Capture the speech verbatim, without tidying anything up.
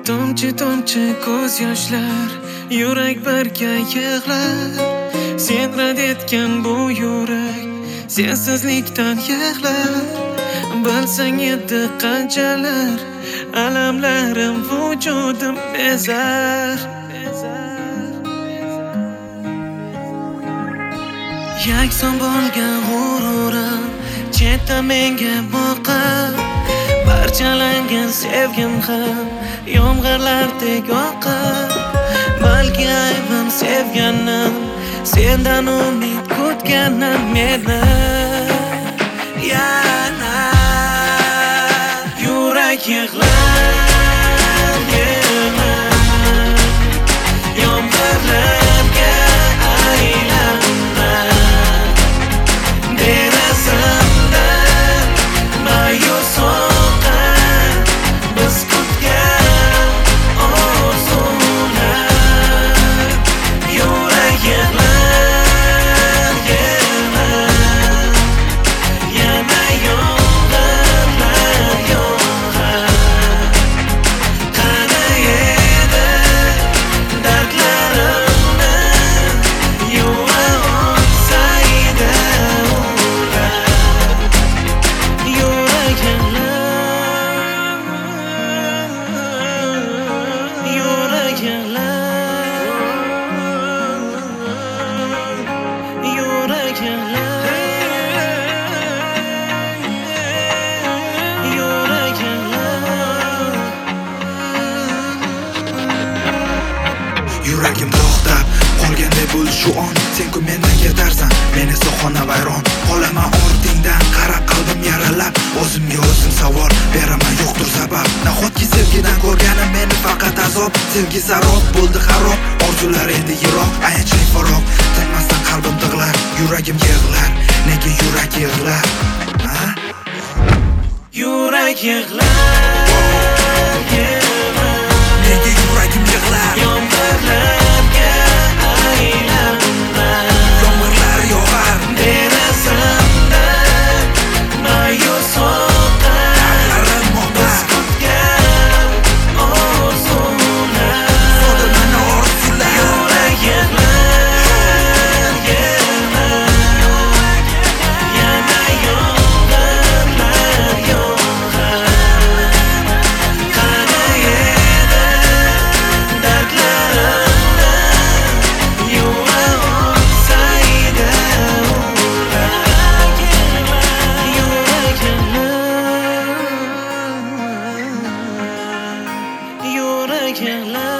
Tomchi tomchi ko'z yoshlar, yurak birga yig'lar. Sen rad etgan bu yurak sensizlikdan yig'lar. Bilsang edi qanchalar alamlarim vujudim bezar. Yakson bo'lgan g'ururim chetda menga boqar. Parchalangan sevgim ham yomg'irlardek oqar. Balki aybim sevganim, sendan umid kutganim meni. Yana yurak yig'lar, yig'lar, yomg'irlarga aylanar. Derasamda ma'yus oqar, biz kutgan orzular. Yurak yig'lar, yig'lar, yana yomg'irlar yog'ar. Qani edi dardlarimni yuva olsaydi ular. Yurak yig'lar, yurak yig'lar, yurak yig'lar, yurak yig'lar. Yuragim to'xtab qolganday bo'l shu on. Sen-ku mendan ketarsan, men esa xonavayron. Qolaman ortingdan qarab qalbim yaralab. O'zimga o'zim savol beraman, yo'qdir sabab. Nahotki sevgidan ko'rganim meni faqat azob. Sevgi sarob bo'ldi xarob, orzular endi yiroq. Ayanchli faroq, tinmasdan qalbim tig'lar. Yuragim yig'lar, nega yurak yig'lar? Ha? Yurak yig'lar, yig'lar, Nega yuragim yig'lar? yomg'irlarga aylanar. Yomg'irlar yog'ar, Derasamda ma'yus oqar, dardlarim biz oqar. kutgan orzular. Sodir mana orzular. Yurak yig'lar, yig'lar, yana yomg'irlar yog'ar. Qani edi dardlarimni yuva olsaydi ular. Yurak yig'lar, yurak yig'lar.